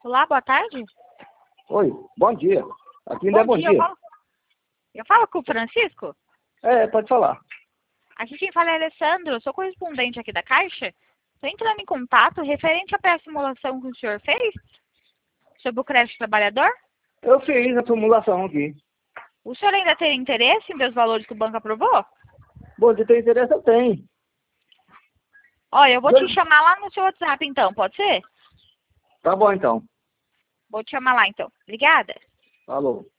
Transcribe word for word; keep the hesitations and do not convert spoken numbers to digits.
Olá, boa tarde. Oi, bom dia. Aqui ainda é bom dia. Eu falo, eu falo com o Francisco? É, pode falar. Aqui quem fala é Alessandro, eu sou correspondente aqui da Caixa. Estou entrando em contato referente à pré-simulação que o senhor fez sobre o crédito trabalhador. Eu fiz a formulação aqui. O senhor ainda tem interesse em ver os valores que o banco aprovou? Bom, se tem interesse, eu tenho. Olha, eu vou Eu- te chamar lá no seu WhatsApp então, pode ser? Tá bom, então. Vou te chamar lá então. Obrigada. Falou.